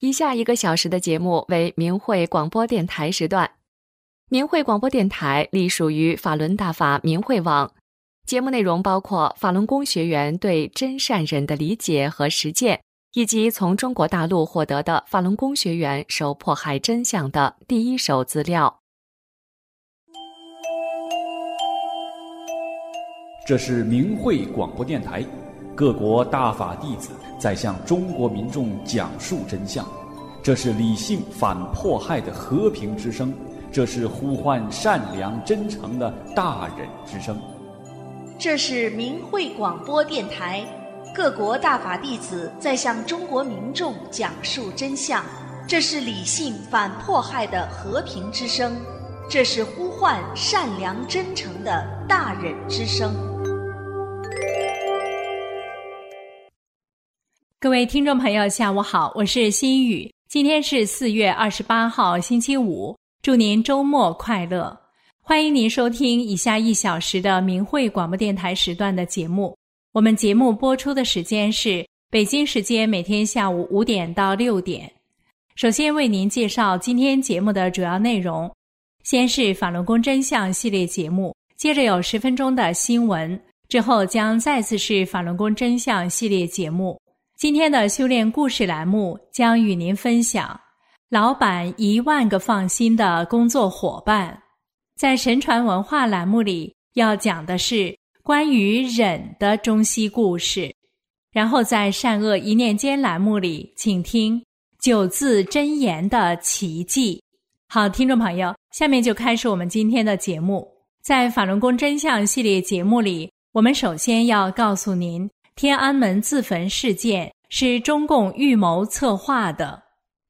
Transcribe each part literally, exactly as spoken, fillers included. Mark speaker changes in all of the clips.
Speaker 1: 以下一个小时的节目为明慧广播电台时段。明慧广播电台隶属于法轮大法明慧网，节目内容包括法轮功学员对真善忍的理解和实践，以及从中国大陆获得的法轮功学员受迫害真相的第一手资料。
Speaker 2: 这是明慧广播电台，各国大法弟子在向中国民众讲述真相。这是理性反迫害的和平之声，这是呼唤善良真诚的大忍之声。
Speaker 3: 这是明慧广播电台，各国大法弟子在向中国民众讲述真相。这是理性反迫害的和平之声，这是呼唤善良真诚的大忍之声。
Speaker 4: 各位听众朋友下午好，我是心雨。今天是四月二十八号星期五，祝您周末快乐。欢迎您收听以下一小时的明慧广播电台时段的节目。我们节目播出的时间是北京时间每天下午五点到六点。首先为您介绍今天节目的主要内容，先是法轮功真相系列节目，接着有十分钟的新闻，之后将再次是法轮功真相系列节目。今天的修炼故事栏目将与您分享老板一万个放心的工作伙伴。在神传文化栏目里要讲的是关于忍的中西故事。然后在善恶一念间栏目里请听九字真言的奇迹。好，听众朋友，下面就开始我们今天的节目。在法轮功真相系列节目里，我们首先要告诉您天安门自焚事件是中共预谋策划的。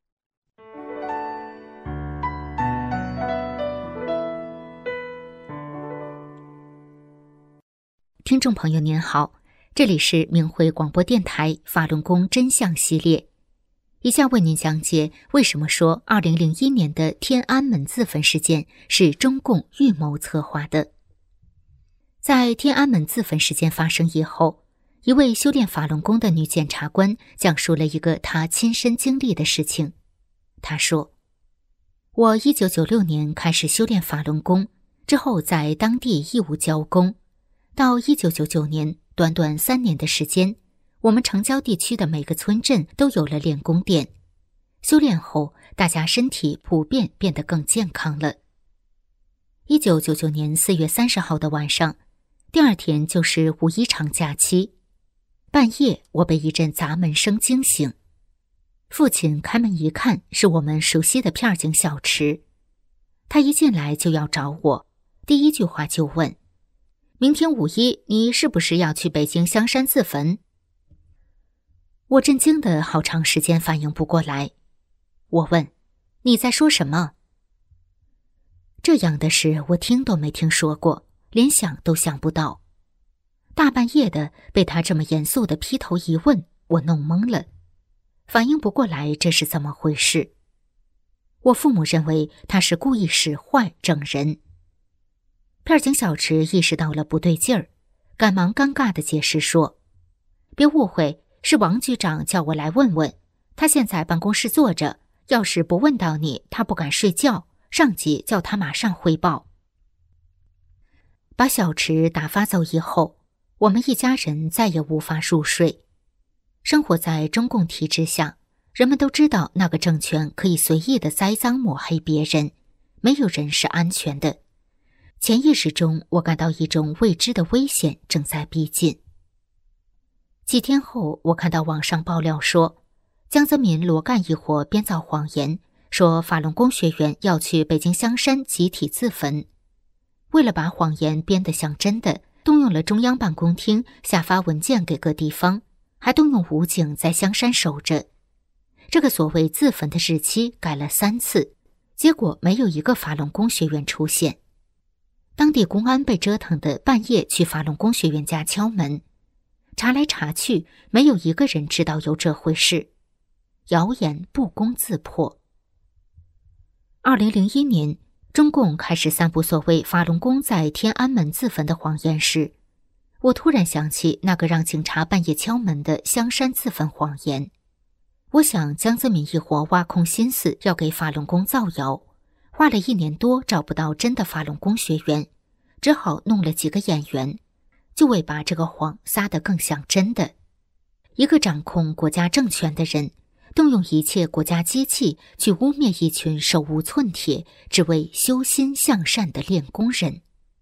Speaker 5: 听众朋友您好，这里是明慧广播电台法轮功真相系列，以下为您讲解为什么说二零零一年的天安门自焚事件是中共预谋策划的。在天安门自焚事件发生以后，一位修炼法轮功的女检察官讲述了一个她亲身经历的事情。她说，我一九九六年开始修炼法轮功，之后在当地义务教功，到一九九九年，短短三年的时间，我们城郊地区的每个村镇都有了练功店。修炼后，大家身体普遍变得更健康了。一九九九年四月三十号的晚上，第二天就是五一长假期。半夜，我被一阵砸门声惊醒。父亲开门一看，是我们熟悉的片警小池。他一进来就要找我，第一句话就问，明天五一你是不是要去北京香山自焚？我震惊的好长时间反应不过来。我问，你在说什么？这样的事我听都没听说过，连想都想不到。大半夜的被他这么严肃的劈头一问，我弄懵了，反应不过来这是怎么回事。我父母认为他是故意使坏整人。片警小池意识到了不对劲儿，赶忙尴尬地解释说，别误会，是王局长叫我来问问，他现在办公室坐着，要是不问到你，他不敢睡觉，上级叫他马上汇报。把小池打发走以后，我们一家人再也无法入睡。生活在中共体制下，人们都知道那个政权可以随意的栽赃抹黑别人，没有人是安全的。潜意识中，我感到一种未知的危险正在逼近。几天后，我看到网上爆料说，江泽民、罗干一伙编造谎言，说法轮功学员要去北京香山集体自焚。为了把谎言编得像真的，动用了中央办公厅下发文件给各地方，还动用武警在香山守着。这个所谓自焚的日期改了三次，结果没有一个法轮功学员出现。当地公安被折腾的半夜去法轮功学员家敲门，查来查去，没有一个人知道有这回事。谣言不攻自破。二零零一年，中共开始散布所谓法轮功在天安门自焚的谎言时，我突然想起那个让警察半夜敲门的香山自焚谎言。 我想江泽民一伙挖空心思要给法轮功造谣，花了一年多找不到真的法轮功学员，只好弄了几个演员，就为把这个谎撒得更像真的。一个掌控国家政权的人，动用一切国家机器去污蔑一群手无寸铁、只为修心向善的练功人。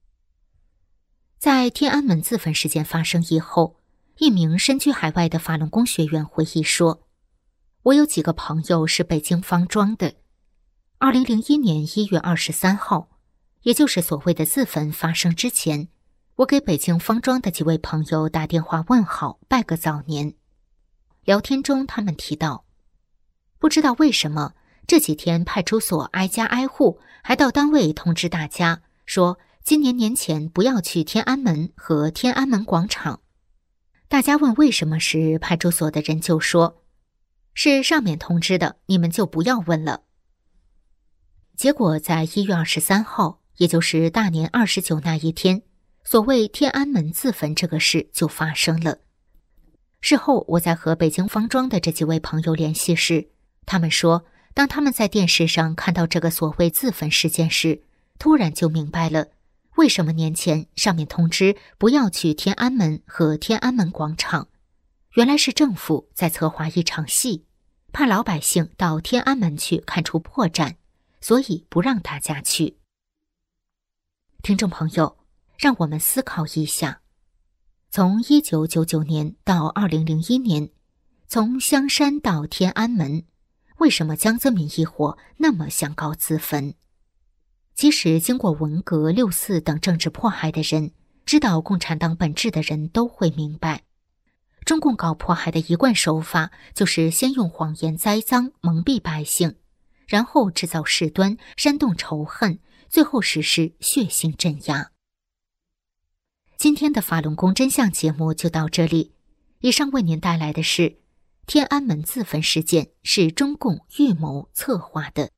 Speaker 5: 在天安门自焚事件发生以后，一名身居海外的法轮功学员回忆说，我有几个朋友是北京方庄的。二零零一年一月二十三号，也就是所谓的自焚发生之前，我给北京方庄的几位朋友打电话问好，拜个早年。聊天中他们提到，不知道为什么这几天派出所挨家挨户，还到单位通知大家说今年年前不要去天安门和天安门广场。大家问为什么时，派出所的人就说，是上面通知的，你们就不要问了。结果在一月二十三号，也就是大年二十九那一天，所谓天安门自焚这个事就发生了。事后我在和北京方庄的这几位朋友联系时，他们说，当他们在电视上看到这个所谓自焚事件时，突然就明白了，为什么年前上面通知不要去天安门和天安门广场。原来是政府在策划一场戏，怕老百姓到天安门去看出破绽，所以不让大家去。听众朋友，让我们思考一下，从一九九九年到二零零一年，从香山到天安门，为什么江泽民一伙那么想搞自焚？即使经过文革、六四等政治迫害的人，知道共产党本质的人都会明白，中共搞迫害的一贯手法就是先用谎言栽赃蒙蔽百姓，然后制造事端，煽动仇恨，最后实施血腥镇压。今天的法轮功真相节目就到这里，以上为您带来的是天安门自焚事件是中共预谋策划的。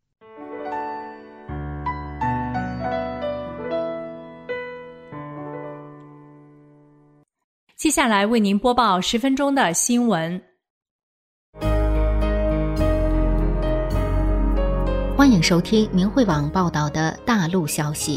Speaker 4: 接下来为您播报十分钟的新闻。
Speaker 5: 欢迎收听明慧网报道的大陆消息。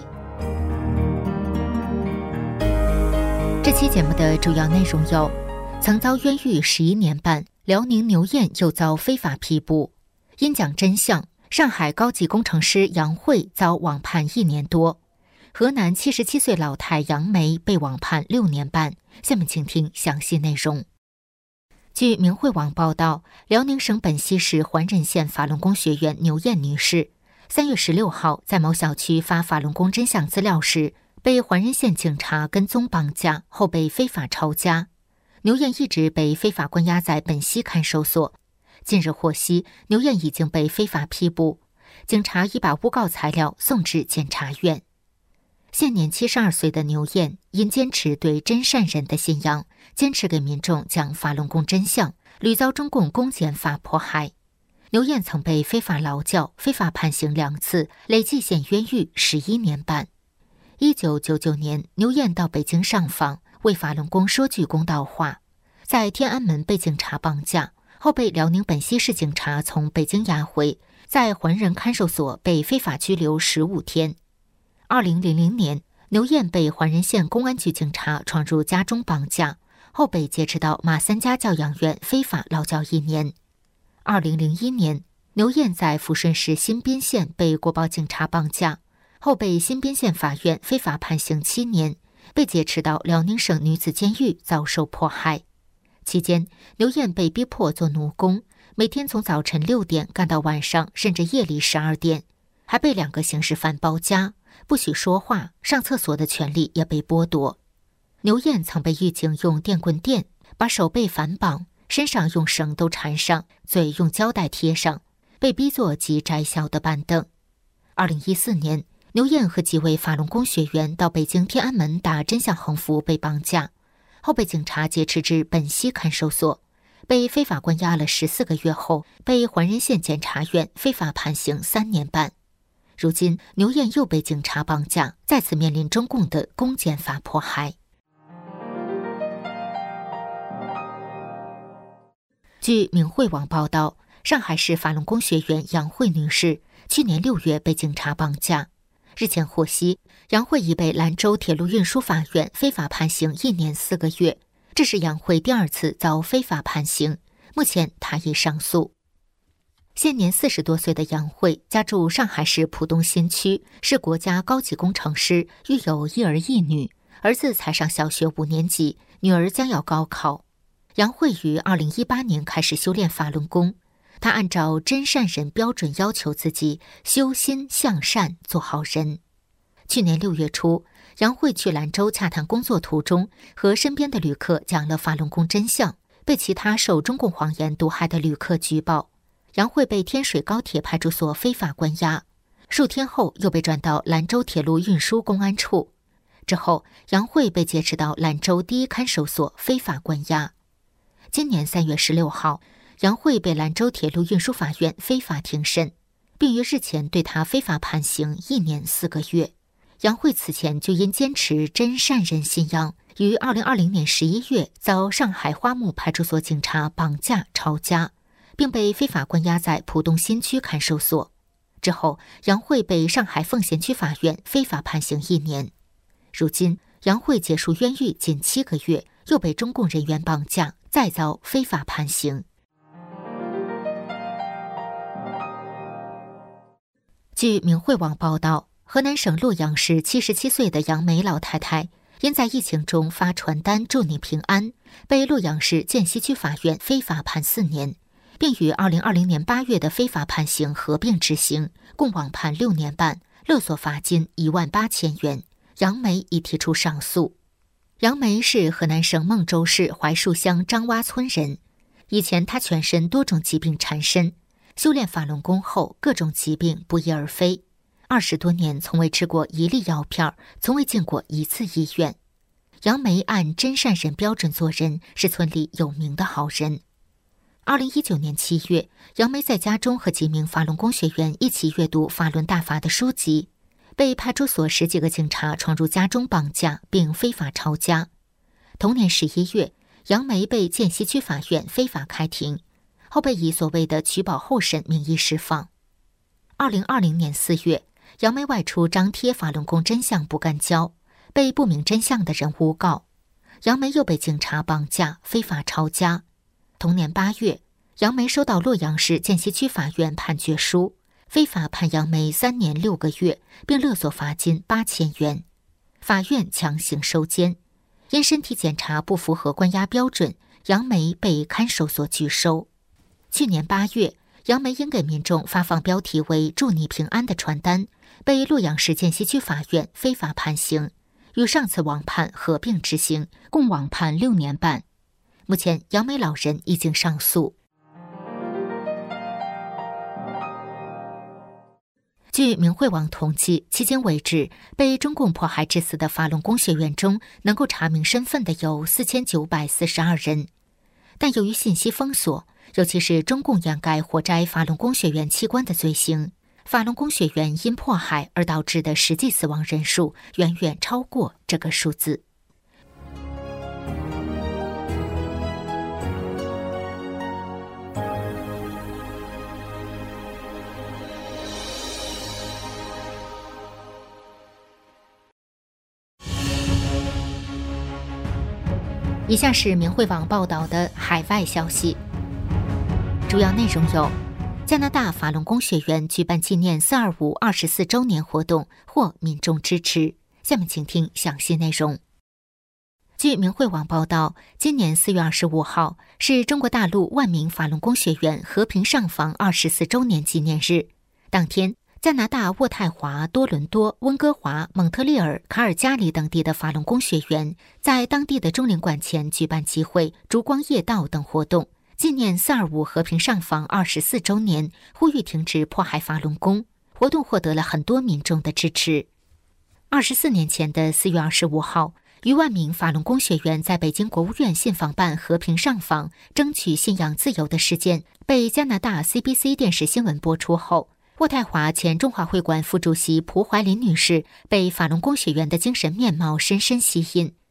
Speaker 5: 这期节目的主要内容有：曾遭冤狱十一年半，辽宁牛燕又遭非法批捕；因讲真相，上海高级工程师杨慧遭网判一年多；河南七十七岁老太杨梅被网判六年半。下面请听详细内容。据明慧网报道，辽宁省本溪市环仁县法轮功学员牛燕女士，三月十六号在某小区发法轮功真相资料时，被环仁县警察跟踪绑架后被非法抄家。牛燕一直被非法关押在本溪看守所。近日获悉，牛燕已经被非法批捕，警察已把诬告材料送至检察院。现年七十二岁的牛燕，因坚持对真善人的信仰，坚持给民众讲法轮功真相，屡遭中共公检法迫害。牛燕曾被非法劳教、非法判刑两次，累计现冤狱十一年半。一九九九年，牛燕到北京上访，为法轮功说句公道话，在天安门被警察绑架，后被辽宁本溪市警察从北京押回，在环仁看守所被非法拘留十五天。二零零零年，牛燕被环仁县公安局警察闯入家中绑架，后被劫持到马三家教养院非法劳教一年。二零零一年，牛燕在抚顺市新宾县被国保警察绑架，后被新宾县法院非法判刑七年，被劫持到辽宁省女子监狱遭受迫害。期间，牛燕被逼迫做奴工，每天从早晨六点干到晚上甚至夜里十二点，还被两个刑事犯包夹，不许说话，上厕所的权利也被剥夺。牛燕曾被狱警用电棍电，把手背反绑，身上用绳都缠上，嘴用胶带贴上，被逼坐及窄小的板凳。二零一四年，牛燕和几位法轮功学员到北京天安门打真相横幅被绑架，后被警察劫持至本溪看守所，被非法关押了十四个月后，被环仁县检察院非法判刑三年半。如今，牛燕又被警察绑架，再次面临中共的公检法迫害。 据明慧网报道，上海市法轮功学员杨慧女士去年六月被警察绑架。日前获悉，杨慧已被兰州铁路运输法院非法判刑一年四个月，这是杨慧第二次遭非法判刑，目前她已上诉。现年四十多岁的杨慧家住上海市浦东新区，是国家高级工程师，育有一儿一女，儿子才上小学五年级，女儿将要高考。杨慧于二零一八年开始修炼法轮功，她按照真善人标准要求自己修心向善，做好人。去年六月初，杨慧去兰州洽谈工作途中，和身边的旅客讲了法轮功真相，被其他受中共谎言毒害的旅客举报。杨慧被天水高铁派出所非法关押，数天后又被转到兰州铁路运输公安处。之后，杨慧被劫持到兰州第一看守所非法关押。今年三月十六号，杨慧被兰州铁路运输法院非法庭审，并于日前对她非法判刑一年四个月。杨慧此前就因坚持真善人信仰，于二零二零年十一月遭上海花木派出所警察绑架抄家，并被非法关押在浦东新区看守所。之后，杨慧被上海奉贤区法院非法判刑一年。如今，杨慧结束冤狱仅七个月，又被中共人员绑架，再遭非法判刑。据明慧网报道，河南省洛阳市七十七岁的杨梅老太太，因在疫情中发传单祝你平安，被洛阳市涧西区法院非法判四年，并与二零二零年八月的非法判刑合并执行，共网判六年半，勒索罚金一万八千元。杨梅已提出上诉。杨梅是河南省孟州市槐树乡张洼村人，以前她全身多种疾病缠身，修炼法轮功后，各种疾病不翼而飞。二十多年从未吃过一粒药片，从未进过一次医院。杨梅按真善人标准做人，是村里有名的好人。二零一九年七月，杨梅在家中和几名法轮功学员一起阅读法轮大法的书籍，被派出所十几个警察闯入家中绑架并非法抄家。同年十一月，杨梅被涧西区法院非法开庭，后被以所谓的取保候审名义释放。二零二零年四月，杨梅外出张贴法轮功真相不干胶，被不明真相的人诬告，杨梅又被警察绑架非法抄家。同年八月，杨梅收到洛阳市涧西区法院判决书，非法判杨梅三年六个月，并勒索罚金八千元。法院强行收监，因身体检查不符合关押标准，杨梅被看守所拒收。去年八月，杨梅因给民众发放标题为祝你平安的传单，被洛阳市涧西区法院非法判刑，与上次网判合并执行，共网判六年半。目前杨梅老人已经上诉。据明慧网统计，迄今为止被中共迫害致死的法轮功学员中，能够查明身份的有四千九百四十二人。但由于信息封锁，尤其是中共掩盖活摘法轮功学员器官的罪行，法轮功学员因迫害而导致的实际死亡人数远远超过这个数字。以下是明慧网报道的海外消息，主要内容有：加拿大法轮功学员举办纪念四二五二十四周年活动，获民众支持。下面请听详细内容。据明慧网报道，今年四月二十五号是中国大陆万名法轮功学员和平上访二十四周年纪念日。当天，加拿大渥太华、多伦多、温哥华、蒙特利尔、卡尔加里等地的法轮功学员在当地的中领馆前举办集会、烛光夜道等活动，纪念四二五和平上访二十四周年，呼吁停止迫害法轮功。活动获得了很多民众的支持。二十四年前的四月二十五号，逾万名法轮功学员在北京国务院信访办和平上访，争取信仰自由的事件被加拿大 C B C 电视新闻播出后，渥太华前中华会馆副主席蒲怀林女士被法轮功学员的精神面貌深深吸引。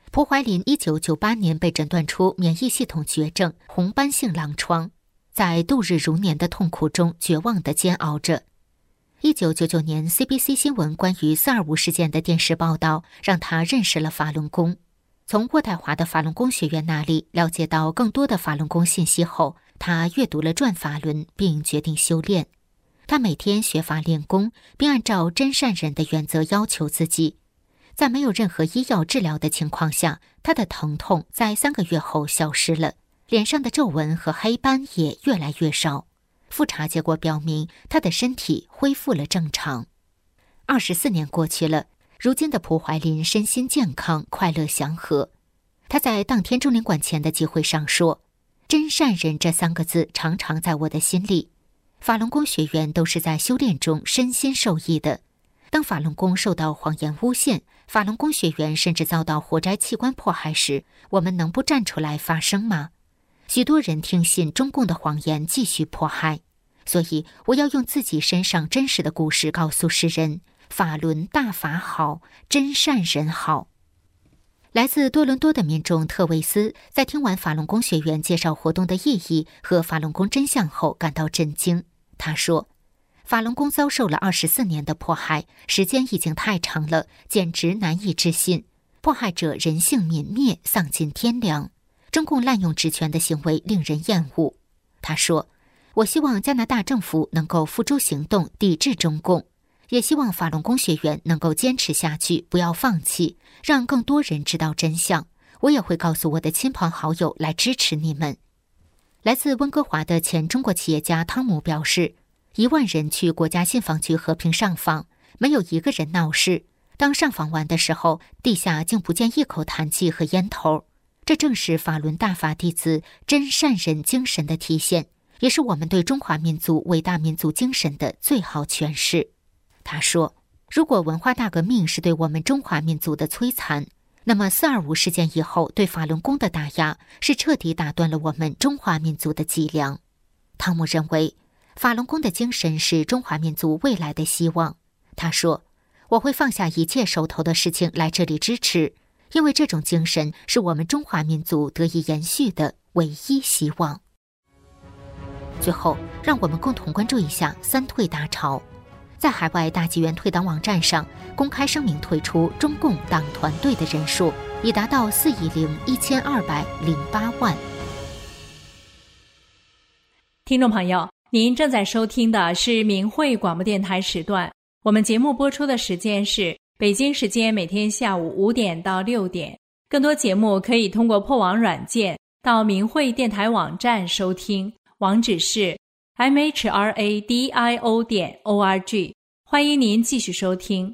Speaker 5: 蒲怀林一九九八年被诊断出免疫系统绝症红斑性狼疮，在度日如年的痛苦中绝望地煎熬着。一九九九年 C B C 新闻关于四二五事件的电视报道让他认识了法轮功。从渥太华的法轮功学员那里了解到更多的法轮功信息后，他阅读了《转法轮》并决定修炼。他每天学法练功，并按照真善忍的原则要求自己。在没有任何医药治疗的情况下，他的疼痛在三个月后消失了，脸上的皱纹和黑斑也越来越少。复查结果表明，他的身体恢复了正常。二十四年过去了，如今的蒲怀林身心健康，快乐祥和。他在当天中领馆前的集会上说：“真善忍这三个字常常在我的心里。法轮功学员都是在修炼中身心受益的。当法轮功受到谎言诬陷，法轮功学员甚至遭到活摘器官迫害时，我们能不站出来发声吗？许多人听信中共的谎言，继续迫害。所以我要用自己身上真实的故事告诉世人：法轮大法好，真善人好。”来自多伦多的民众特维斯在听完法轮功学员介绍活动的意义和法轮功真相后感到震惊。他说：“法轮功遭受了二十四年的迫害，时间已经太长了，简直难以置信。迫害者人性泯灭，丧尽天良。中共滥用职权的行为令人厌恶。”他说：“我希望加拿大政府能够付诸行动抵制中共，也希望法轮功学员能够坚持下去，不要放弃，让更多人知道真相。我也会告诉我的亲朋好友来支持你们。”来自温哥华的前中国企业家汤姆表示，一万人去国家信访局和平上访，没有一个人闹事。当上访完的时候，地下竟不见一口痰气和烟头。这正是法轮大法弟子真善忍精神的体现，也是我们对中华民族伟大民族精神的最好诠释。他说：“如果文化大革命是对我们中华民族的摧残，那么四二五事件以后对法轮功的打压是彻底打断了我们中华民族的脊梁。”汤姆认为，法轮功的精神是中华民族未来的希望。他说：“我会放下一切手头的事情来这里支持，因为这种精神是我们中华民族得以延续的唯一希望。”最后，让我们共同关注一下三退大潮。在海外大纪元退党网站上公开声明，退出中共党团队的人数已达到四亿零一千二百零八万。
Speaker 4: 听众朋友，您正在收听的是明慧广播电台时段，我们节目播出的时间是北京时间每天下午五点到六点。更多节目可以通过破网软件到明慧电台网站收听，网址是 m h r a d i o 点 o r g， 欢迎您继续收听。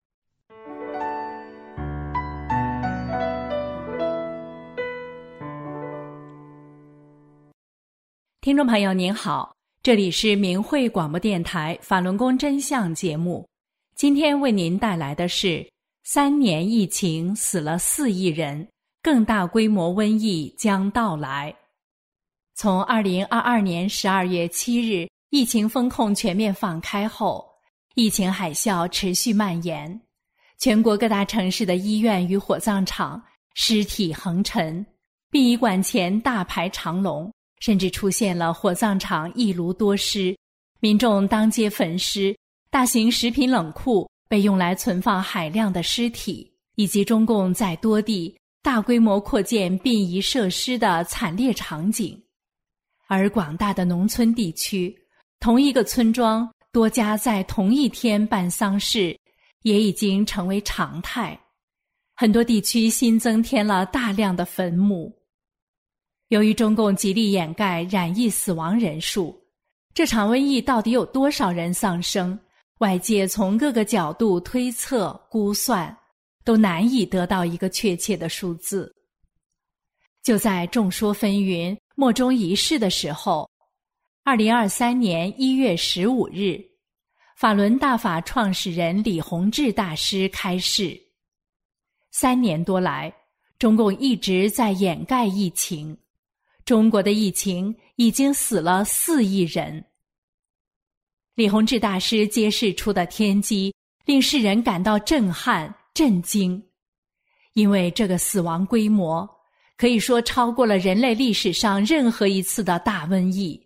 Speaker 4: 听众朋友您好，这里是明慧广播电台法轮功真相节目，今天为您带来的是三年疫情死了四亿人，更大规模瘟疫将到来。从二零二二年十二月七日疫情封控全面放开后，疫情海啸持续蔓延，全国各大城市的医院与火葬场尸体横陈，殡仪馆前大排长龙，甚至出现了火葬场一炉多尸，民众当街焚尸，大型食品冷库被用来存放海量的尸体，以及中共在多地大规模扩建殡仪设施的惨烈场景。而广大的农村地区，同一个村庄多家在同一天办丧事也已经成为常态，很多地区新增添了大量的坟墓。由于中共极力掩盖染疫死亡人数，这场瘟疫到底有多少人丧生，外界从各个角度推测估算，都难以得到一个确切的数字。就在众说纷纭、莫衷一是的时候，二零二三年一月十五日，法轮大法创始人李洪志大师开示。三年多来，中共一直在掩盖疫情，中国的疫情已经死了四亿人。李洪志大师揭示出的天机，令世人感到震撼、震惊。 因为这个死亡规模可以说超过了人类历史上任何一次的大瘟疫。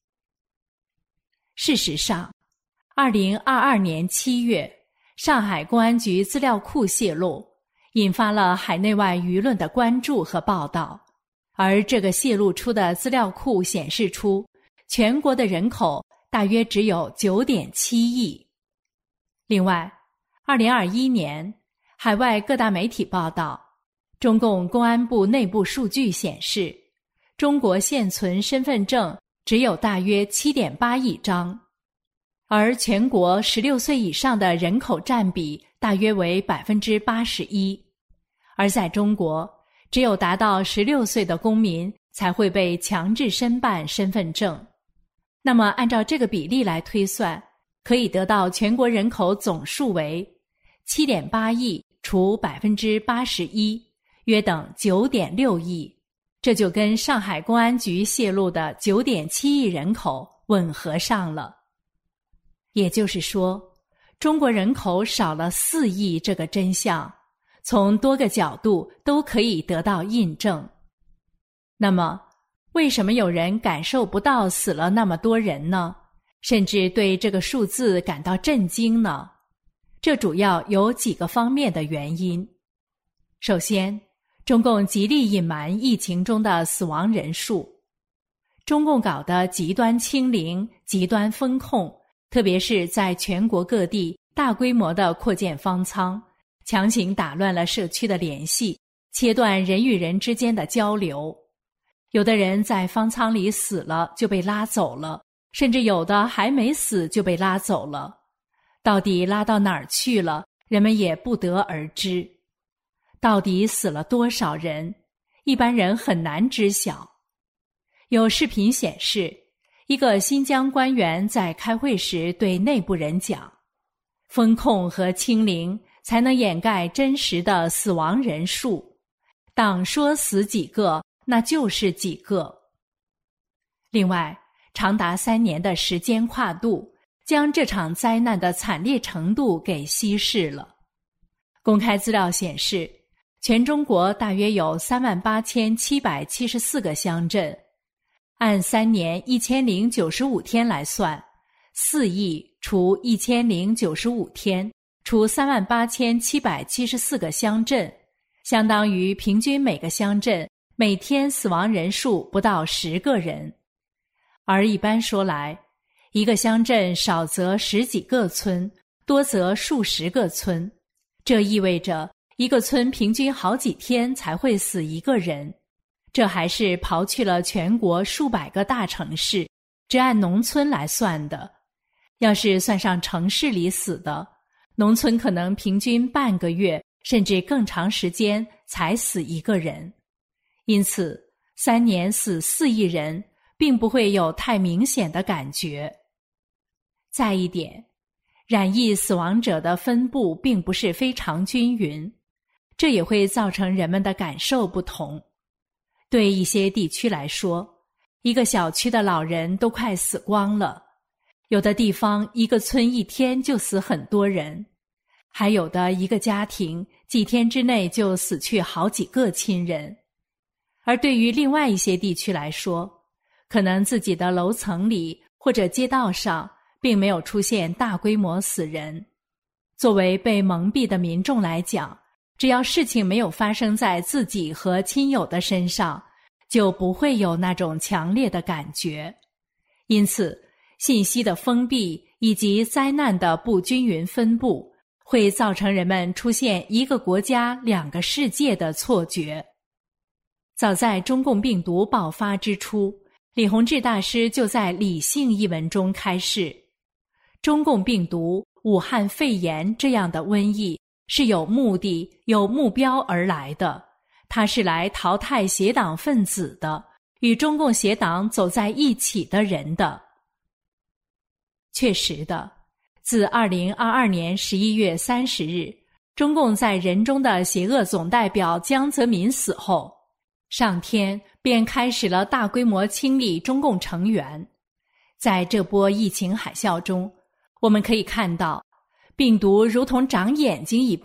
Speaker 4: 事实上，二零二二年七月，上海公安局资料库泄露，引发了海内外舆论的关注和报道。而这个泄露出的资料库显示出，全国的人口大约只有 九点七亿。另外，二零二一年，海外各大媒体报道，中共公安部内部数据显示，中国现存身份证只有大约 七点八亿张，而全国十六岁以上的人口占比大约为 百分之八十一， 而在中国，只有达到十六岁的公民才会被强制申办身份证。那么按照这个比例来推算，可以得到全国人口总数为 七点八亿除 百分之八十一， 约等 九点六亿，这就跟上海公安局泄露的 九点七亿人口吻合上了。也就是说，中国人口少了四亿这个真相，从多个角度都可以得到印证。那么，为什么有人感受不到死了那么多人呢？甚至对这个数字感到震惊呢？这主要有几个方面的原因。首先，中共极力隐瞒疫情中的死亡人数。中共搞的极端清零、极端封控，特别是在全国各地大规模的扩建方舱，强行打乱了社区的联系，切断人与人之间的交流。有的人在方舱里死了就被拉走了，甚至有的还没死就被拉走了。到底拉到哪儿去了，人们也不得而知。到底死了多少人，一般人很难知晓。有视频显示，一个新疆官员在开会时对内部人讲，封控和清零才能掩盖真实的死亡人数，党说死几个，那就是几个。另外，长达三年的时间跨度，将这场灾难的惨烈程度给稀释了。公开资料显示，全中国大约有三万八千七百七十四个乡镇，按三年一千零九十五天来算，四亿除一千零九十五天除三万八千七百七十四个乡镇，相当于平均每个乡镇每天死亡人数不到十个人。而一般说来，一个乡镇少则十几个村，多则数十个村，这意味着一个村平均好几天才会死一个人。这还是刨去了全国数百个大城市，只按农村来算的。要是算上城市里死的，农村可能平均半个月甚至更长时间才死一个人。因此，三年死四亿人并不会有太明显的感觉。再一点，染疫死亡者的分布并不是非常均匀，这也会造成人们的感受不同。对一些地区来说，一个小区的老人都快死光了，有的地方一个村一天就死很多人，还有的一个家庭几天之内就死去好几个亲人。而对于另外一些地区来说，可能自己的楼层里或者街道上并没有出现大规模死人。作为被蒙蔽的民众来讲，只要事情没有发生在自己和亲友的身上，就不会有那种强烈的感觉。因此，信息的封闭以及灾难的不均匀分布，会造成人们出现一个国家两个世界的错觉。早在中共病毒爆发之初，李洪志大师就在《理性》一文中开示，中共病毒、武汉肺炎这样的瘟疫是有目的、有目标而来的，它是来淘汰邪党分子的，与中共邪党走在一起的人的。确实的，自二零二二年十一月三十日，中共在人中的邪恶总代表江泽民死后，上天便开始了大规模清理中共成员。在这波疫情海啸中，我们可以看到，病毒如同长眼睛一般，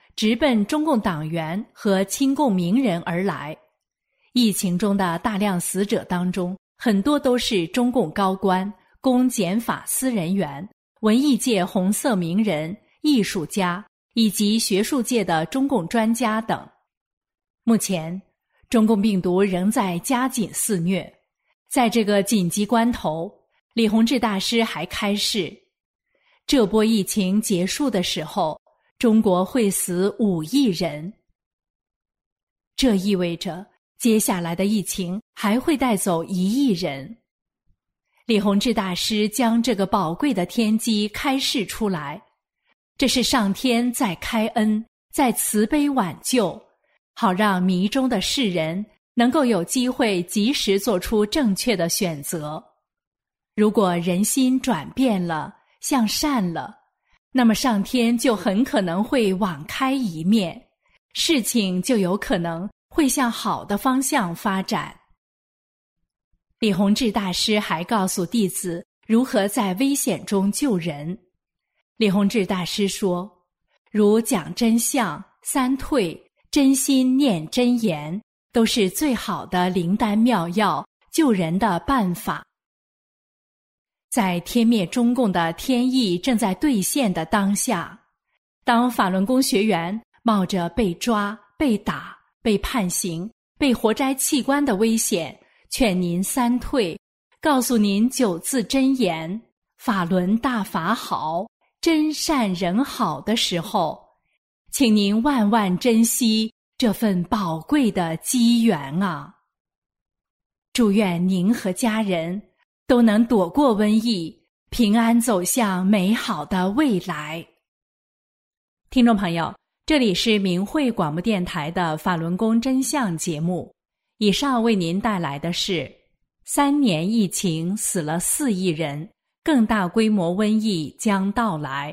Speaker 4: 直奔中共党员和亲共名人而来。疫情中的大量死者当中，很多都是中共高官、公检法司人员、文艺界红色名人、艺术家以及学术界的中共专家等。目前，中共病毒仍在加紧肆虐。在这个紧急关头，李洪志大师还开示，这波疫情结束的时候，中国会死五亿人。这意味着接下来的疫情还会带走一亿人。李洪志大师将这个宝贵的天机开示出来，这是上天在开恩，在慈悲挽救，好让迷中的世人能够有机会及时做出正确的选择。如果人心转变了，向善了，那么上天就很可能会网开一面，事情就有可能会向好的方向发展。李洪志大师还告诉弟子如何在危险中救人。李洪志大师说，如讲真相、三退、真心念真言，都是最好的灵丹妙药，救人的办法。在天灭中共的天意正在兑现的当下，当法轮功学员冒着被抓、被打、被判刑、被活摘器官的危险，劝您三退，告诉您九字真言，法轮大法好，真善人好的时候，请您万万珍惜这份宝贵的机缘啊！祝愿您和家人都能躲过瘟疫，平安走向美好的未来。听众朋友，这里是明慧广播电台的法轮功真相节目，以上为您带来的是三年疫情死了四亿人，更大规模瘟疫将到来。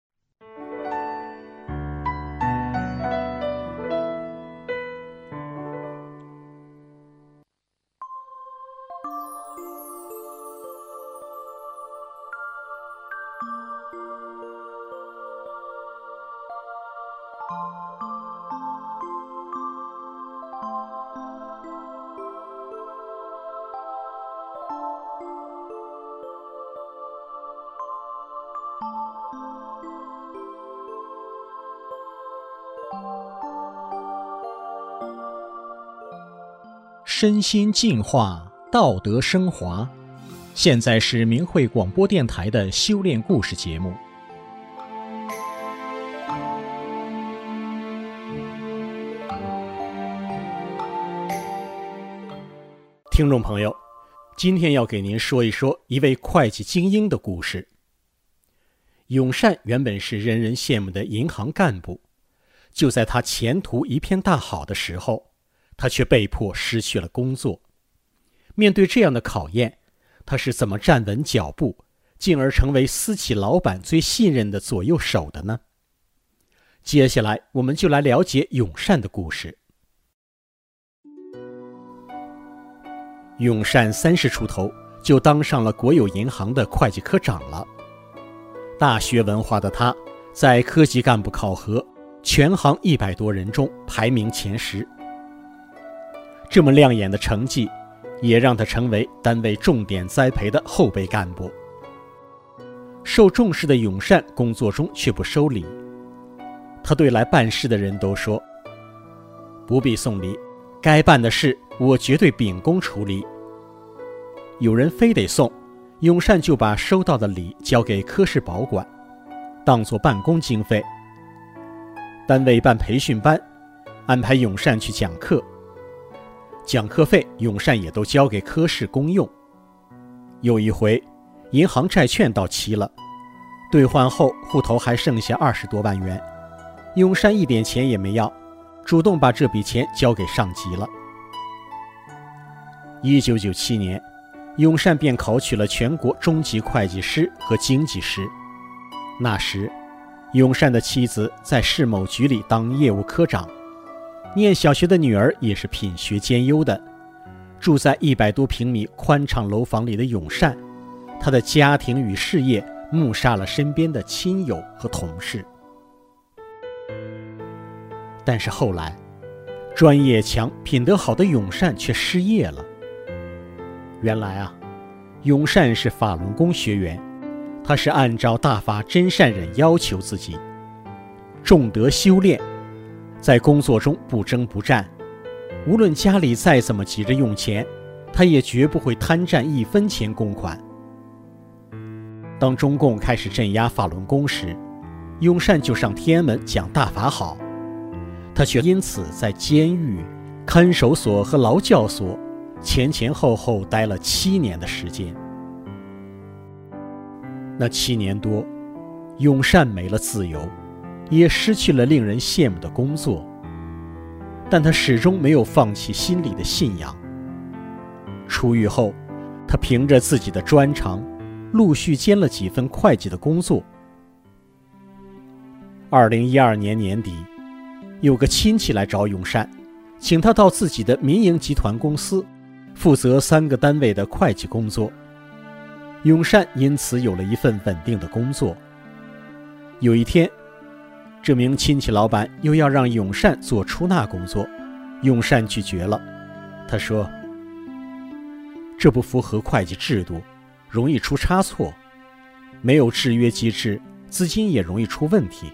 Speaker 6: 身心净化，道德升华。现在是明慧广播电台的修炼故事节目。听众朋友，今天要给您说一说一位会计精英的故事。永善原本是人人羡慕的银行干部，就在他前途一片大好的时候，他却被迫失去了工作。面对这样的考验，他是怎么站稳脚步，进而成为私企老板最信任的左右手的呢？接下来我们就来了解永善的故事。永善三十出头就当上了国有银行的会计科长了。大学文化的他，在科级干部考核全行一百多人中排名前十。这么亮眼的成绩，也让他成为单位重点栽培的后备干部。受重视的永善工作中却不收礼，他对来办事的人都说：“不必送礼，该办的事我绝对秉公处理。”有人非得送，永善就把收到的礼交给科室保管，当作办公经费。单位办培训班，安排永善去讲课，讲课费永善也都交给科室公用。有一回，银行债券到期了，兑换后户头还剩下二十多万元，永善一点钱也没要，主动把这笔钱交给上级了。一九九七年，永善便考取了全国中级会计师和经济师。那时，永善的妻子在市某局里当业务科长，念小学的女儿也是品学兼优的。住在一百多平米宽敞楼房里的永善，他的家庭与事业慕煞了身边的亲友和同事。 但是后来，专业强、品德好的永善却失业了。原来啊，永善是法轮功学员，他是按照大法真善忍要求自己，重德修炼，在工作中不争不战，无论家里再怎么急着用钱，他也绝不会贪占一分钱公款。当中共开始镇压法轮功时，永善就上天安门讲大法好，他却因此在监狱、看守所和劳教所前前后后待了七年的时间。那七年多，永善没了自由，也失去了令人羡慕的工作，但他始终没有放弃心里的信仰。出狱后，他凭着自己的专长，陆续兼了几份会计的工作。二零一二年年底，有个亲戚来找永善，请他到自己的民营集团公司负责三个单位的会计工作。永善因此有了一份稳定的工作。有一天，这名亲戚老板又要让永善做出纳工作，永善拒绝了。他说，这不符合会计制度，容易出差错，没有制约机制，资金也容易出问题。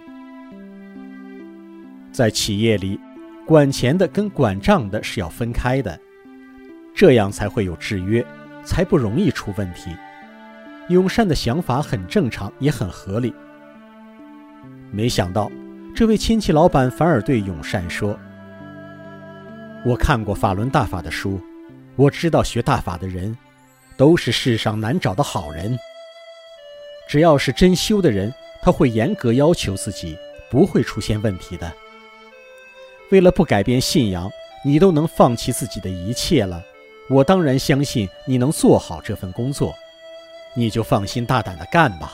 Speaker 6: 在企业里，管钱的跟管账的是要分开的，这样才会有制约，才不容易出问题。永善的想法很正常，也很合理。没想到，这位亲戚老板反而对永善说，我看过法轮大法的书，我知道学大法的人都是世上难找的好人，只要是真修的人，他会严格要求自己，不会出现问题的。为了不改变信仰，你都能放弃自己的一切了，我当然相信你能做好这份工作，你就放心大胆地干吧。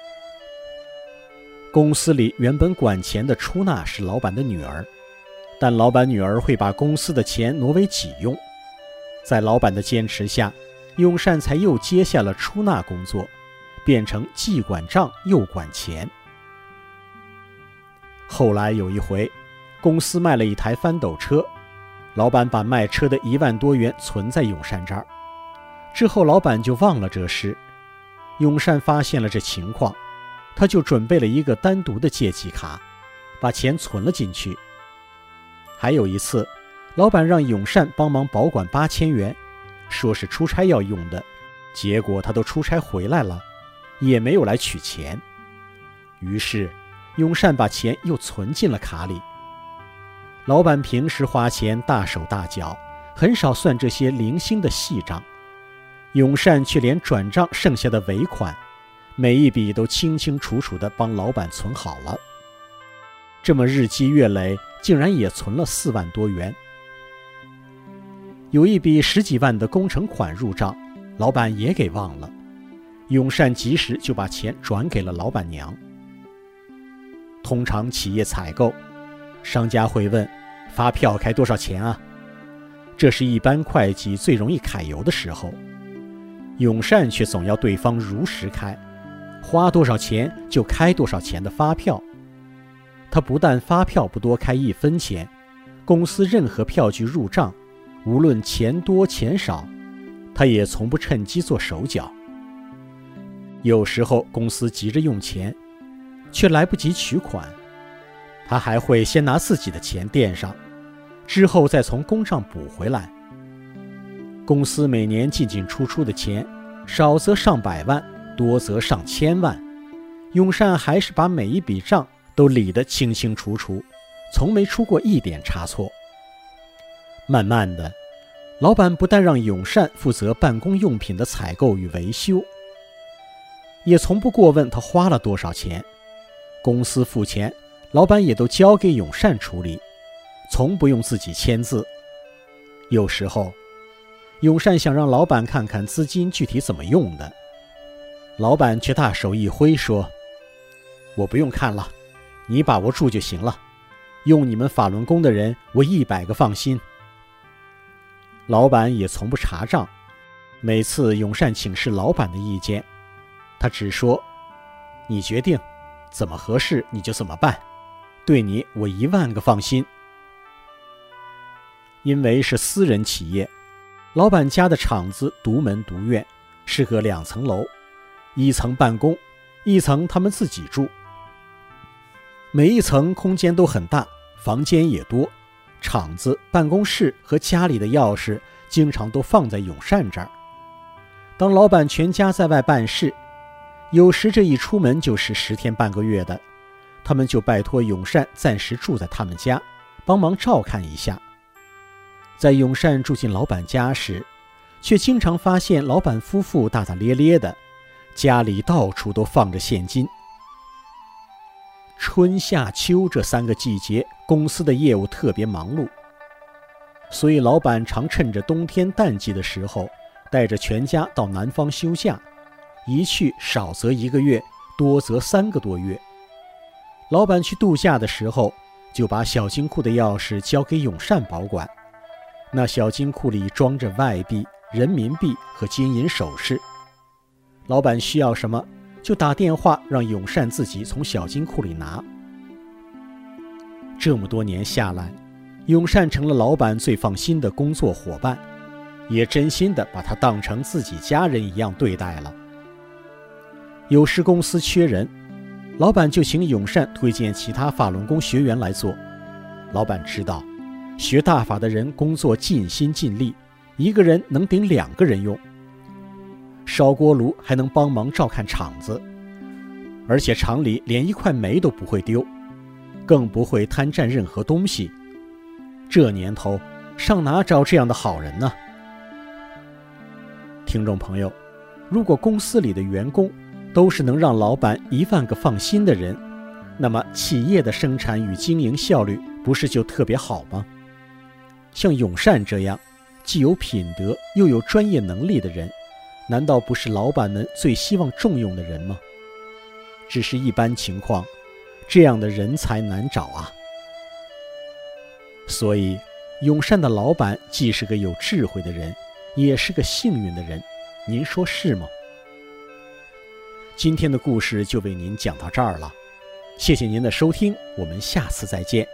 Speaker 6: 公司里原本管钱的出纳是老板的女儿，但老板女儿会把公司的钱挪为己用。在老板的坚持下，永善才又接下了出纳工作，变成既管账又管钱。后来有一回，公司卖了一台翻斗车，老板把卖车的一万多元存在永善这儿，之后老板就忘了这事。永善发现了这情况，他就准备了一个单独的借记卡，把钱存了进去。还有一次，老板让永善帮忙保管八千元，说是出差要用的，结果他都出差回来了，也没有来取钱。于是永善把钱又存进了卡里。老板平时花钱大手大脚，很少算这些零星的细账，永善却连转账剩下的尾款，每一笔都清清楚楚地帮老板存好了。这么日积月累，竟然也存了四万多元。有一笔十几万的工程款入账，老板也给忘了，永善及时就把钱转给了老板娘。通常企业采购，商家会问发票开多少钱啊？这是一般会计最容易揩油的时候，永善却总要对方如实开，花多少钱就开多少钱的发票。他不但发票不多开一分钱，公司任何票据入账，无论钱多钱少，他也从不趁机做手脚。有时候公司急着用钱，却来不及取款，他还会先拿自己的钱垫上，之后再从公账补回来。公司每年进进出出的钱，少则上百万，多则上千万，永善还是把每一笔账都理得清清楚楚，从没出过一点差错。慢慢的，老板不但让永善负责办公用品的采购与维修，也从不过问他花了多少钱。公司付钱，老板也都交给永善处理，从不用自己签字。有时候永善想让老板看看资金具体怎么用的，老板却大手一挥说，我不用看了，你把握住就行了，用你们法轮功的人，我一百个放心。老板也从不查账，每次永善请示老板的意见，他只说，你决定怎么合适你就怎么办，对你我一万个放心， 因为是私人企业，老板家的厂子独门独院，是个两层楼，一层办公，一层他们自己住。每一层空间都很大，房间也多，厂子、办公室和家里的钥匙经常都放在永善这儿。当老板全家在外办事，有时这一出门就是十天半个月的，他们就拜托永善暂时住在他们家，帮忙照看一下。在永善住进老板家时，却经常发现老板夫妇大大咧咧的，家里到处都放着现金。春夏秋这三个季节，公司的业务特别忙碌，所以老板常趁着冬天淡季的时候，带着全家到南方休假，一去少则一个月，多则三个多月。老板去度假的时候，就把小金库的钥匙交给永善保管，那小金库里装着外币、人民币和金银首饰。老板需要什么，就打电话让永善自己从小金库里拿。这么多年下来，永善成了老板最放心的工作伙伴，也真心地把他当成自己家人一样对待了。有时公司缺人，老板就请永善推荐其他法轮功学员来做。老板知道学大法的人工作尽心尽力，一个人能顶两个人用，烧锅炉还能帮忙照看厂子，而且厂里连一块煤都不会丢，更不会贪占任何东西。这年头上哪找这样的好人呢？听众朋友，如果公司里的员工都是能让老板一万个放心的人，那么企业的生产与经营效率不是就特别好吗？像永善这样既有品德又有专业能力的人，难道不是老板们最希望重用的人吗？只是一般情况，这样的人才难找啊。所以永善的老板既是个有智慧的人，也是个幸运的人，您说是吗？今天的故事就为您讲到这儿了，谢谢您的收听，我们下次再见。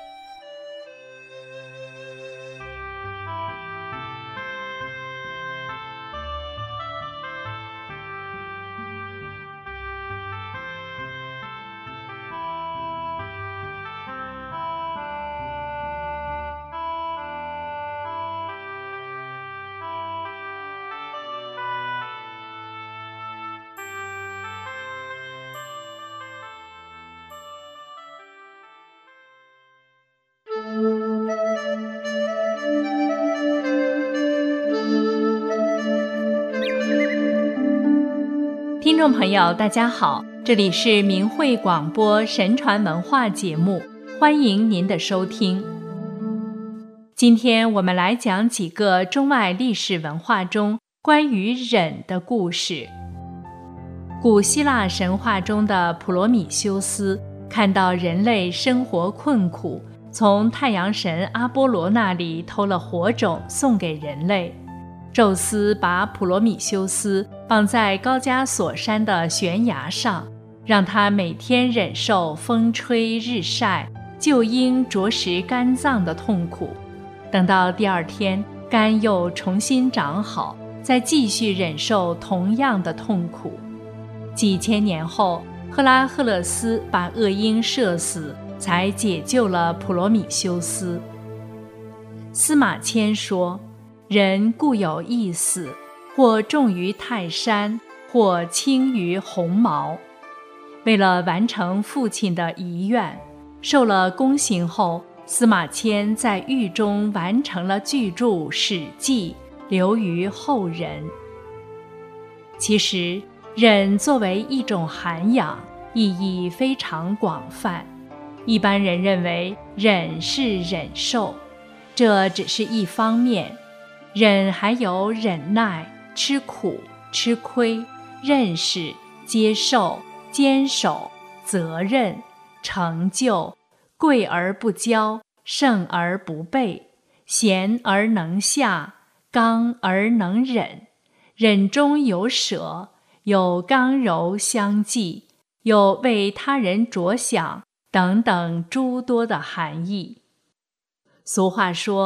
Speaker 4: 听众朋友大家好，这里是明慧广播神传文化节目，欢迎您的收听。今天我们来讲几个中外历史文化中关于忍的故事。古希腊神话中的普罗米修斯看到人类生活困苦，从太阳神阿波罗那里偷了火种送给人类。宙斯把普罗米修斯绑在高加索山的悬崖上，让他每天忍受风吹日晒、就因着实肝脏的痛苦。等到第二天肝又重新长好，再继续忍受同样的痛苦。几千年后，赫拉赫勒斯把恶鹰射死，才解救了普罗米修斯。司马迁说，人固有一死，或重于泰山，或轻于鸿毛。为了完成父亲的遗愿，受了宫刑后，司马迁在狱中完成了巨著《史记》，留于后人。其实，忍作为一种涵养，意义非常广泛。一般人认为忍是忍受，这只是一方面。忍还有忍耐、吃苦、吃亏、认识、接受、坚守、责任、成就、贵而不骄、胜而不悖、贤而能下、刚而能忍。忍中有舍，有刚柔相济，有为他人着想等等诸多的含义。俗话说，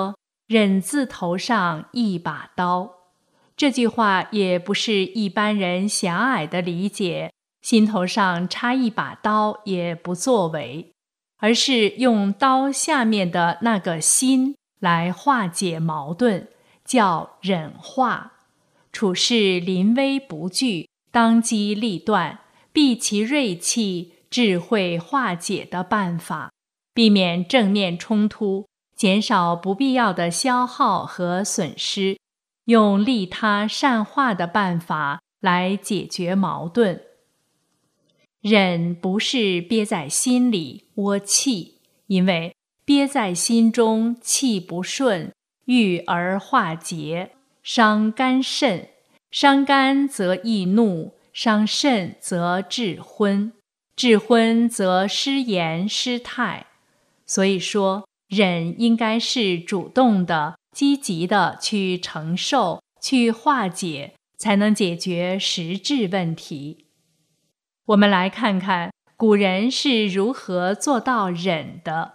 Speaker 4: 忍字头上一把刀。这句话也不是一般人狭隘的理解，心头上插一把刀也不作为，而是用刀下面的那个心来化解矛盾，叫忍化。处事临危不惧，当机立断，避其锐气，智慧化解的办法，避免正面冲突，减少不必要的消耗和损失，用利他善化的办法来解决矛盾。忍不是憋在心里窝气，因为憋在心中气不顺，郁而化结，伤肝肾，伤肝则易怒，伤肾则致昏，致昏则失言失态。所以说，忍应该是主动的、积极的去承受、去化解，才能解决实质问题。我们来看看古人是如何做到忍的。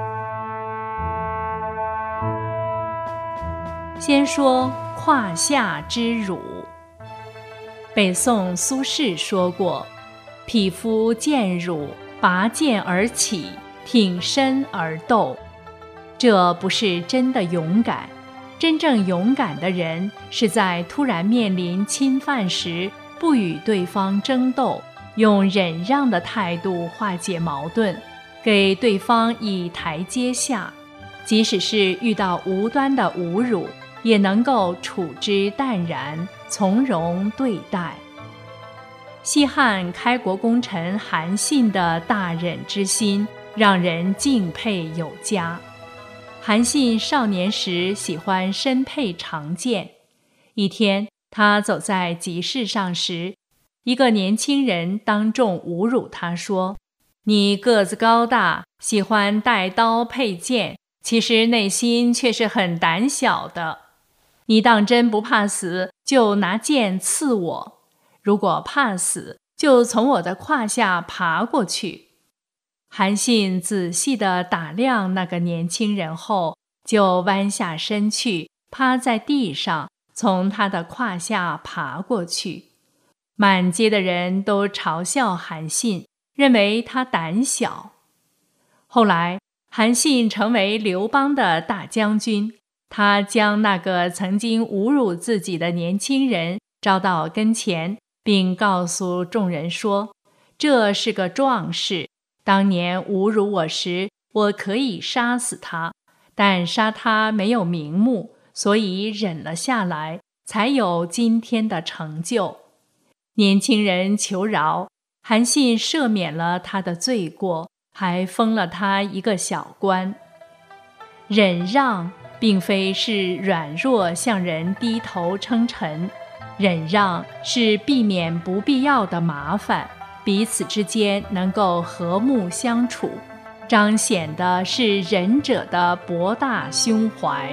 Speaker 4: 先说胯下之辱。北宋苏轼说过：匹夫见辱，拔剑而起，挺身而斗。这不是真的勇敢，真正勇敢的人是在突然面临侵犯时，不与对方争斗，用忍让的态度化解矛盾，给对方以台阶下，即使是遇到无端的侮辱，也能够处之淡然，从容对待。西汉开国功臣韩信的大忍之心，让人敬佩有加。韩信少年时喜欢身佩长剑，一天他走在集市上时，一个年轻人当众侮辱他说：你个子高大，喜欢带刀佩剑，其实内心却是很胆小的。你当真不怕死，就拿剑刺我；如果怕死，就从我的胯下爬过去。韩信仔细地打量那个年轻人后，就弯下身去，趴在地上，从他的胯下爬过去。满街的人都嘲笑韩信，认为他胆小。后来，韩信成为刘邦的大将军，他将那个曾经侮辱自己的年轻人招到跟前，并告诉众人说：这是个壮士，当年侮辱我时，我可以杀死他，但杀他没有名目，所以忍了下来，才有今天的成就。年轻人求饶，韩信赦免了他的罪过，还封了他一个小官。忍让并非是软弱向人低头称臣，忍让是避免不必要的麻烦，彼此之间能够和睦相处，彰显的是仁者的博大胸怀。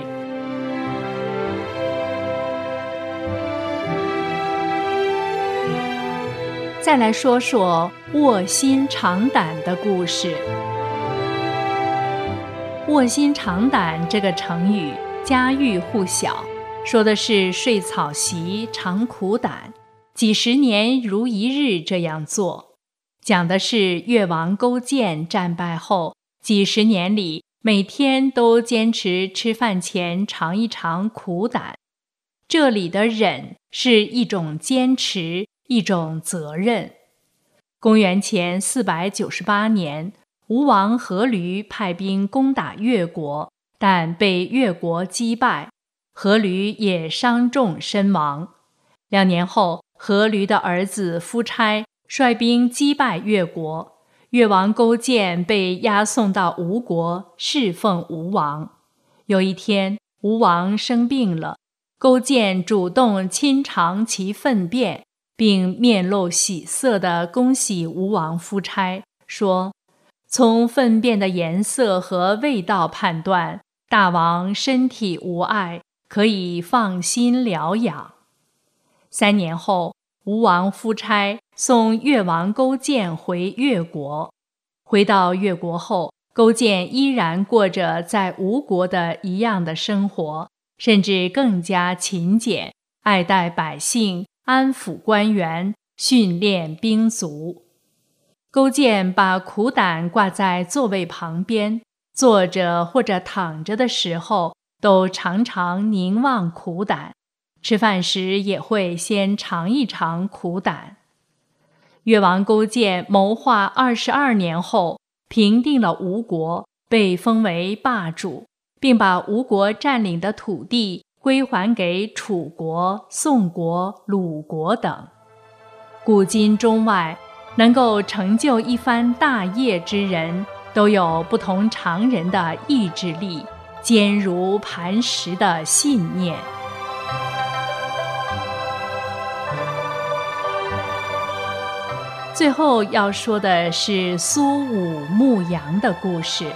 Speaker 4: 再来说说卧薪尝胆的故事。卧薪尝胆这个成语家喻户晓，说的是睡草席尝苦胆，几十年如一日这样做。讲的是越王勾践战败后，几十年里每天都坚持吃饭前尝一尝苦胆。这里的忍是一种坚持，一种责任。公元前四百九十八年，吴王阖闾派兵攻打越国，但被越国击败，阖闾也伤重身亡。两年后，阖闾的儿子夫差率兵击败越国，越王勾践被押送到吴国侍奉吴王。有一天，吴王生病了，勾践主动亲尝其粪便，并面露喜色地恭喜吴王夫差，说：从粪便的颜色和味道判断，大王身体无碍，可以放心疗养。三年后，吴王夫差送越王勾践回越国。回到越国后， 勾践依然过着在吴国的一样的生活，甚至更加勤俭，爱戴百姓，安抚官员，训练兵卒。勾践把苦胆挂在座位旁边，坐着或者躺着的时候都常常凝望苦胆，吃饭时也会先尝一尝苦胆。越王勾践谋划二十二年后，平定了吴国，被封为霸主，并把吴国占领的土地归还给楚国、宋国、鲁国等。古今中外，能够成就一番大业之人，都有不同常人的意志力，坚如磐石的信念。最后要说的是苏武牧羊的故事。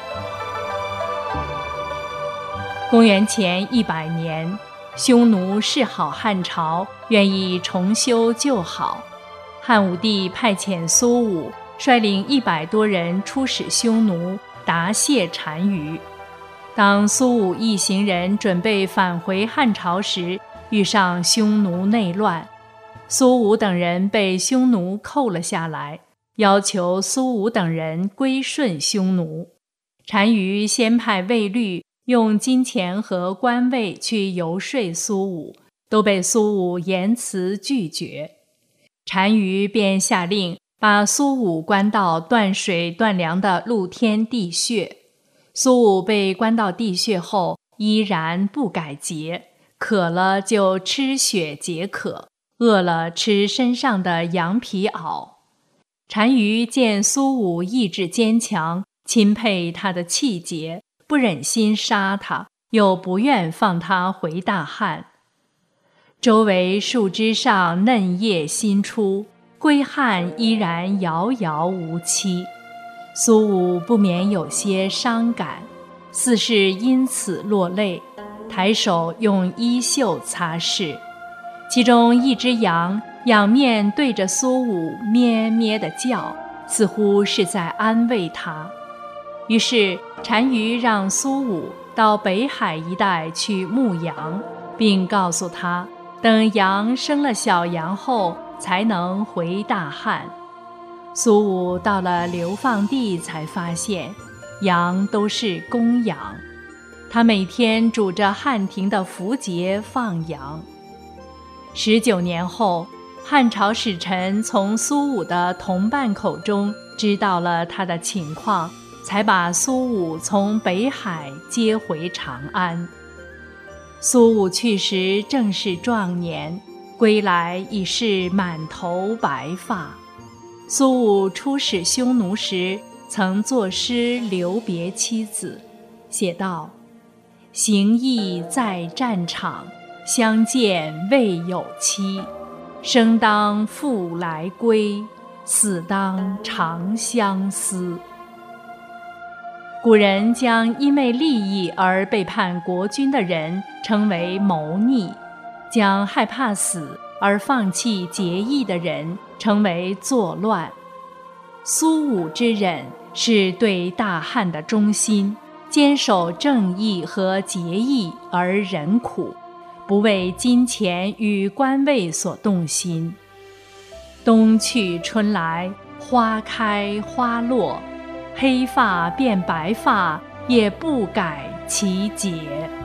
Speaker 4: 公元前一百年，匈奴示好汉朝，愿意重修旧好。汉武帝派遣苏武率领一百多人出使匈奴，答谢单于。当苏武一行人准备返回汉朝时，遇上匈奴内乱，苏武等人被匈奴扣了下来，要求苏武等人归顺匈奴。单于先派卫律用金钱和官位去游说苏武，都被苏武严词拒绝。单于便下令把苏武关到断水断粮的露天地穴。苏武被关到地穴后，依然不改节，渴了就吃血解渴，饿了吃身上的羊皮袄。单于见苏武意志坚强，钦佩他的气节，不忍心杀他，又不愿放他回大汉。周围树枝上嫩叶新出，归汉依然遥遥无期。苏武不免有些伤感，似是因此落泪，抬手用衣袖擦拭。其中一只羊仰面对着苏武咩咩地叫，似乎是在安慰他。于是单于让苏武到北海一带去牧羊，并告诉他，等羊生了小羊后才能回大汉。苏武到了流放地才发现，羊都是公羊。他每天拄着汉庭的符节放羊。十九年后，汉朝使臣从苏武的同伴口中知道了他的情况，才把苏武从北海接回长安。苏武去时正是壮年，归来已是满头白发。苏武出使匈奴时，曾作诗留别妻子，写道：行役在战场，相见未有期。生当复来归，死当长相思。古人将因为利益而背叛国君的人称为谋逆，将害怕死而放弃节义的人称为作乱。苏武之忍是对大汉的忠心，坚守正义和节义而忍苦，不为金钱与官位所动心。冬去春来，花开花落，黑发变白发，也不改其节。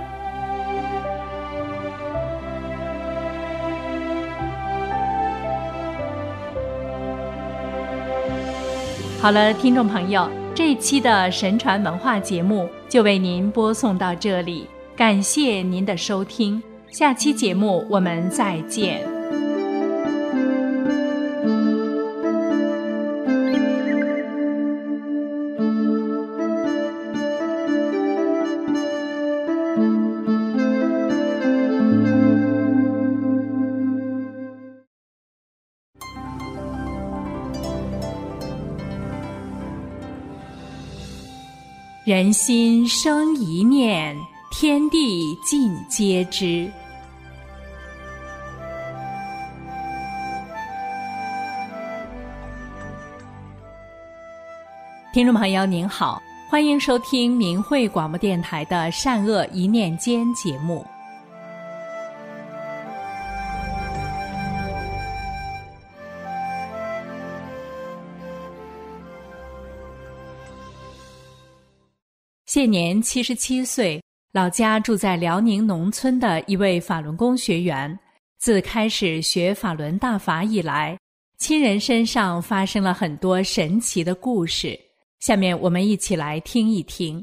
Speaker 4: 好了，听众朋友，这一期的神传文化节目就为您播送到这里，感谢您的收听，下期节目我们再见。人心生一念，天地尽皆知。听众朋友您好， 欢迎收听明慧广播电台的善恶一念间节目。现年七十七岁，老家住在辽宁农村的一位法轮功学员，自开始学法轮大法以来，亲人身上发生了很多神奇的故事。下面我们一起来听一听。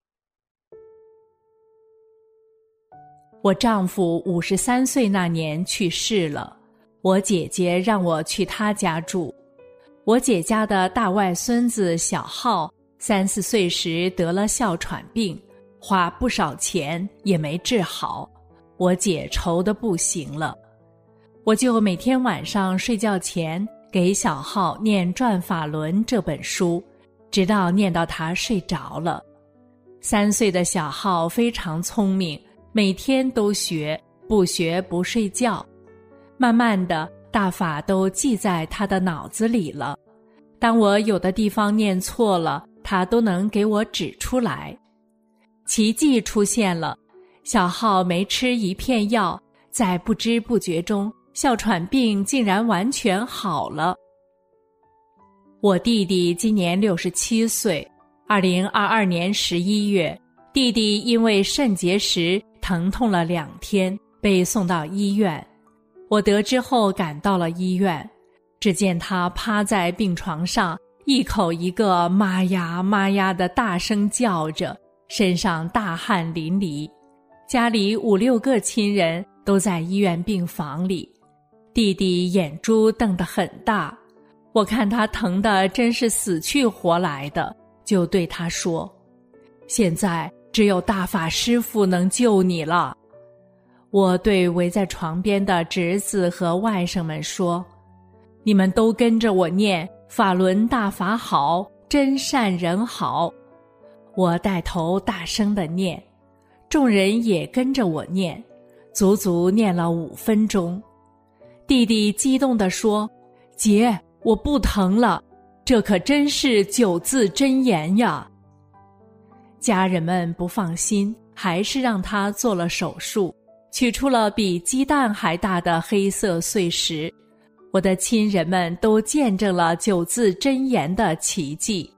Speaker 4: 我丈夫五十三岁那年去世了，我姐姐让我去她家住。我姐家的大外孙子小浩三四岁时得了哮喘病，花不少钱也没治好，我姐愁得不行了。我就每天晚上睡觉前给小浩念《转法轮》这本书，直到念到他睡着了。三岁的小浩非常聪明，每天都学，不学不睡觉。慢慢的，大法都记在他的脑子里了。当我有的地方念错了，他都能给我指出来。奇迹出现了，小浩没吃一片药，在不知不觉中，哮喘病竟然完全好了。我弟弟今年六十七岁，二零二二年十一月，弟弟因为肾结石疼痛了两天，被送到医院。我得知后赶到了医院，只见他趴在病床上，一口一个妈呀妈呀的大声叫着，身上大汗淋漓。家里五六个亲人都在医院病房里，弟弟眼珠瞪得很大，我看他疼得真是死去活来的，就对他说：现在只有大法师父能救你了。我对围在床边的侄子和外甥们说：你们都跟着我念法轮大法好，真善人好。我带头大声地念，众人也跟着我念，足足念了五分钟。弟弟激动地说：姐，我不疼了，这可真是九字真言呀。家人们不放心，还是让他做了手术，取出了比鸡蛋还大的黑色碎石。我的亲人们都见证了九字真言的奇迹。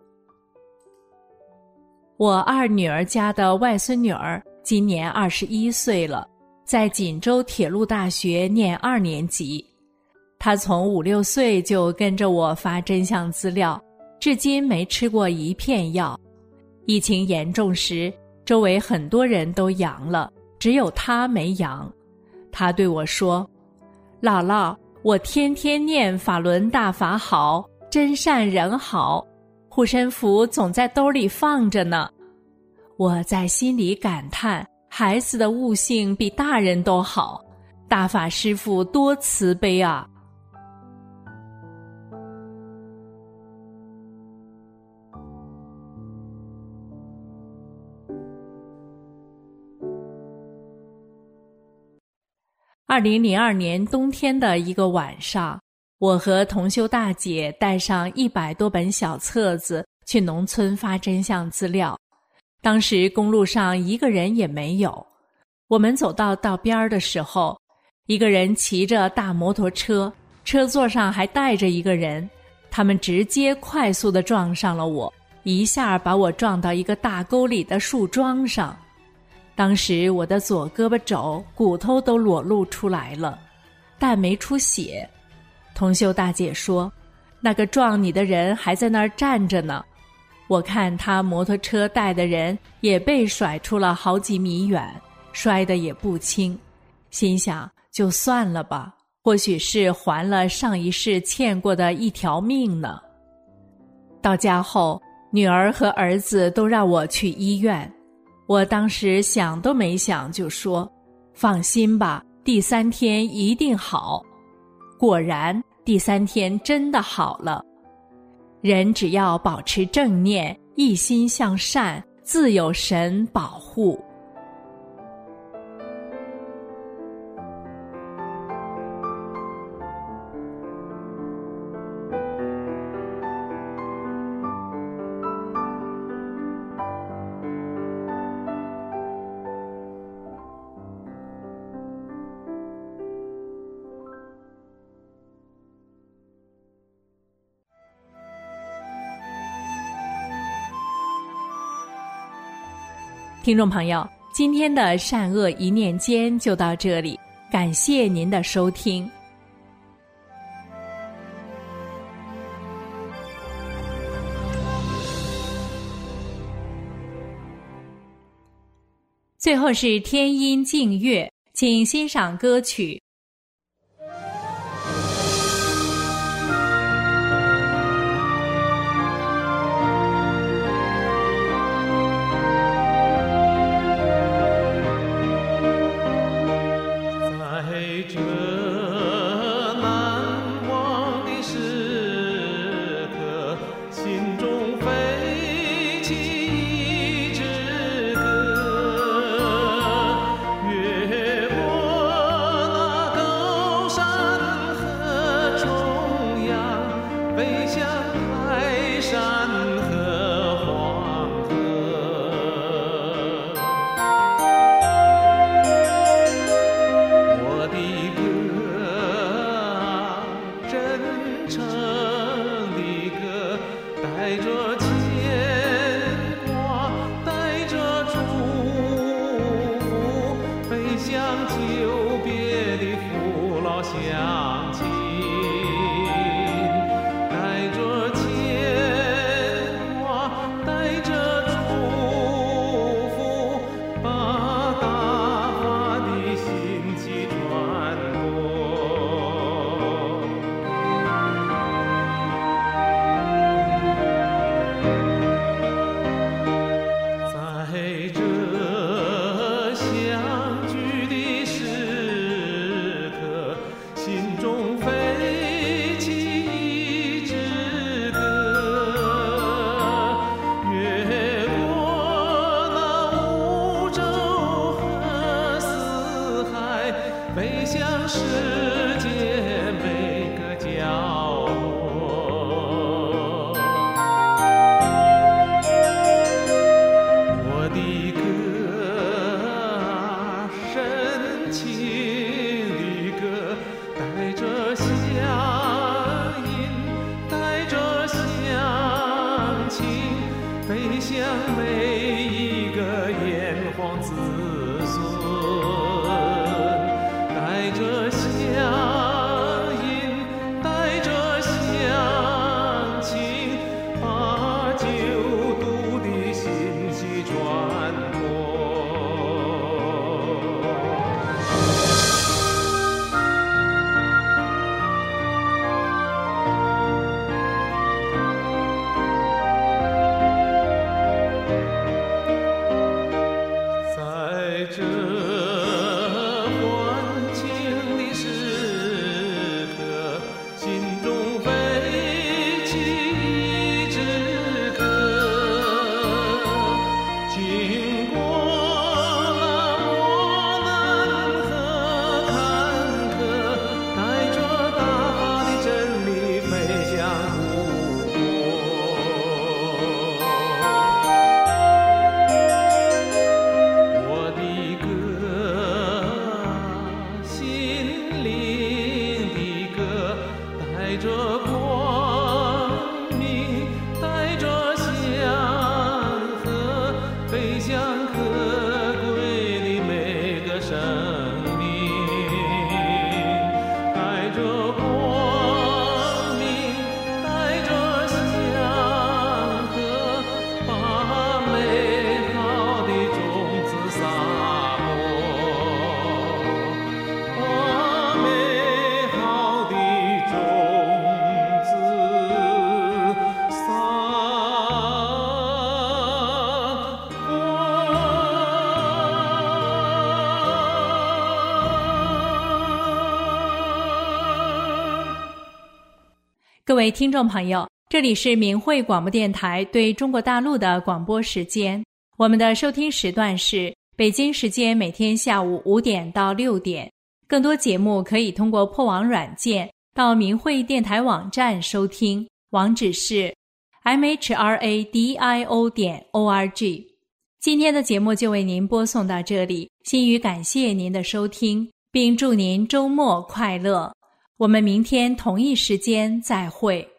Speaker 4: 我二女儿家的外孙女儿今年二十一岁了，在锦州铁路大学念二年级。她从五六岁就跟着我发真相资料，至今没吃过一片药。疫情严重时，周围很多人都阳了，只有她没阳。她对我说：姥姥，我天天念法轮大法好，真善人好，护身符总在兜里放着呢。我在心里感叹，孩子的悟性比大人都好，大法师父多慈悲啊。二零零二年冬天的一个晚上，我和同修大姐带上一百多本小册子去农村发真相资料。当时公路上一个人也没有。我们走到道边的时候，一个人骑着大摩托车，车座上还带着一个人，他们直接快速地撞上了我，一下把我撞到一个大沟里的树桩上。当时我的左胳膊肘骨头都裸露出来了，但没出血。同修大姐说，那个撞你的人还在那儿站着呢。我看他摩托车带的人也被甩出了好几米远，摔得也不轻，心想就算了吧，或许是还了上一世欠过的一条命呢。到家后，女儿和儿子都让我去医院。我当时想都没想就说，放心吧，第三天一定好。果然第三天真的好了。人只要保持正念，一心向善，自有神保护。 听众朋友，今天的善恶一念间就到这里，感谢您的收听。最后是天音静乐，请欣赏歌曲。各位听众朋友，这里是明慧广播电台对中国大陆的广播时间，我们的收听时段是北京时间每天下午五点到六点。更多节目可以通过破网软件到明慧电台网站收听，网址是 m h r a d i o 点 o r g。 今天的节目就为您播送到这里，心语感谢您的收听，并祝您周末快乐。我们明天同一时间再会。